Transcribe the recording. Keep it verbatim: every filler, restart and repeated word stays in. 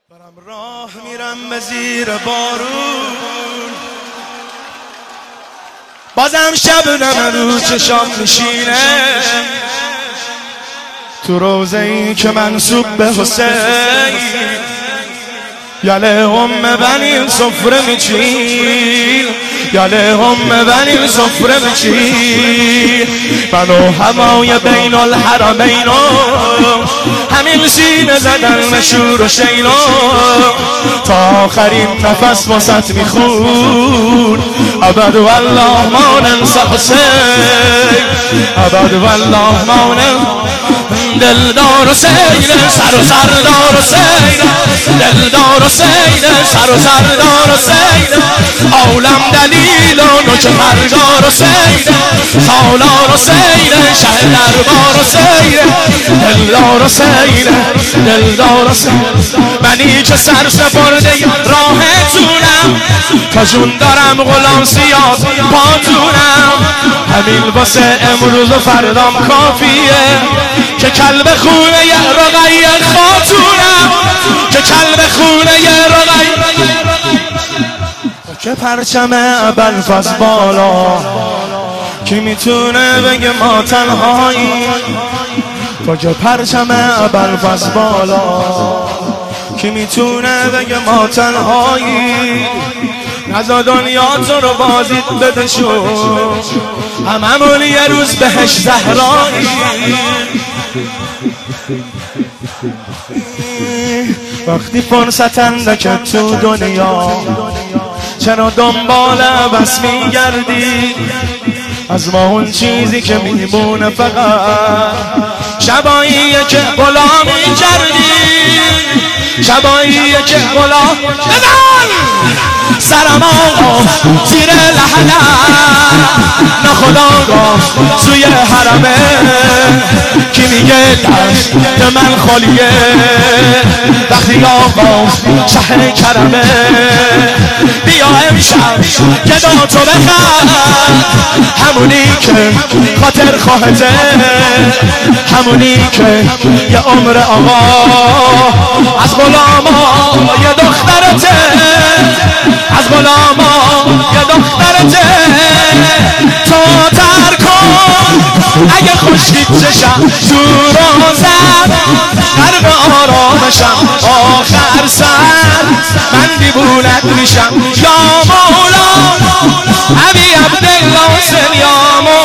دارم راه میرم به زیر بارون، بازم شبنم رو چشام میشینه، تو روزه ای که منسوب به حسین، یاله هم بنی سفره میچین، یاله هم بنی سفره میچین، منو هوای بین الحرمین همین سینه زدن مشور و شینا، تا آخرین نفس واسط میخون، ابد والله ما ننسى حسین، ابد والله ما ننسى دلدار حسین، سر و سردار حسین، دلدار حسین، سر و سردار حسین، عالم دلیل و نوچه پرگار حسین، سالار حسین، شه دربار حسین، دلدار حسین، دلدار حسین، منی که سر سپرده راهتونم، تا جون دارم غلام سیاد پاتونم، همین واسه امروز و فردام کافیه، که کلب خونه یه رقی خاتونم، که کلب خونه یه رقی، که پرچم ابوالفضل بالا، کی میتونه بگه ما تنهایی، تو که پرچم ابوالفضل بالا، کی میتونه بگه ما تنهایی، نزا دنیا تو رو بازید بده شو، هممون یه روز بهش زهرایی، وقتی فرصت اندکه تو دنیا، چرا دنبال بس میگردی، از ما اون چیزی که میمونه فقط شباییه که غلامی کردی، شباییه که غلام بزن سرم آقا زیر لحنه، ناخداگاه توی حرمه، کی میگه دست من خالیه، وقتی آقا شه کرمه، بیا امشب گدا تو بخر، همونی که خاطر خواهده، همونی که یه عمر آقا از غلاما یه دخترته، از غلاما یه دخترته، تو تر کن اگه خوشید چشم تو روزم، قرب آرامشم آخر سر، من دیوونت میشم یا مولا، ابی عبدالله حسین یا مولا.